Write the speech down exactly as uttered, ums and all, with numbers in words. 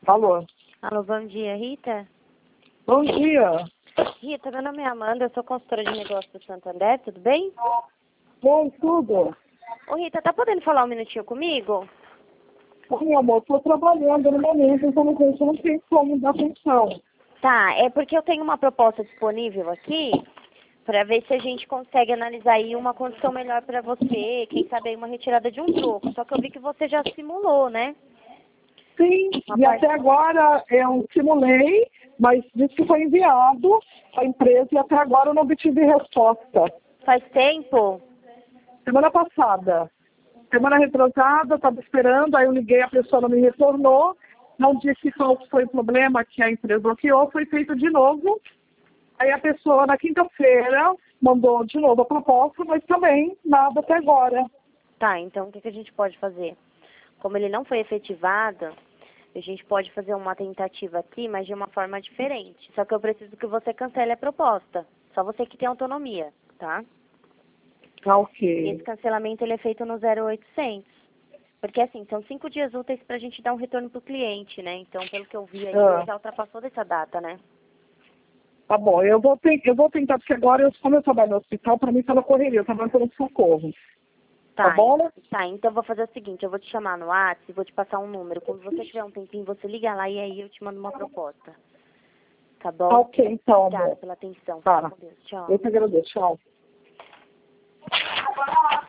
Alô? Alô, bom dia, Rita? Bom dia. Rita, meu nome é Amanda, eu sou consultora de negócios do Santander, tudo bem? Bom, tudo. Ô Rita, tá podendo falar um minutinho comigo? Ô, meu amor, estou trabalhando no momento, então não tenho, não tenho como dar atenção. Tá, é porque eu tenho uma proposta disponível aqui para ver se a gente consegue analisar aí uma condição melhor para você, quem sabe aí uma retirada de um troco. Só que eu vi que você já simulou, né? Sim, Uma e parte... até agora eu simulei, mas disse que foi enviado à empresa e até agora eu não obtive resposta. Faz tempo? Semana passada. Semana retrasada, estava esperando, aí eu liguei, a pessoa não me retornou, não disse qual foi o problema que a empresa bloqueou, foi feito de novo. Aí a pessoa, na quinta-feira, mandou de novo a proposta, mas também nada até agora. Tá, então o que, que a gente pode fazer? Como ele não foi efetivado, a gente pode fazer uma tentativa aqui, mas de uma forma diferente. Só que eu preciso que você cancele a proposta. Só você que tem autonomia, tá? Ah, E ok. esse cancelamento ele é feito no zero oitocentos. Porque assim, são cinco dias úteis pra gente dar um retorno pro cliente, né? Então, pelo que eu vi aí, Ah, já ultrapassou dessa data, né? tá bom, eu vou, te- eu vou tentar, porque agora, eu, como eu trabalho no hospital, para mim tá na correria, eu trabalho pelo socorro. Tá Tá, bom? tá, então eu vou fazer o seguinte, eu vou te chamar no WhatsApp e vou te passar um número. Quando você tiver um tempinho, você liga lá e aí eu te mando uma proposta. Tá Tá bom? ok, então, Obrigada amor. pela atenção. Fica Tá. com Deus. Tchau. Eu que agradeço. Tchau.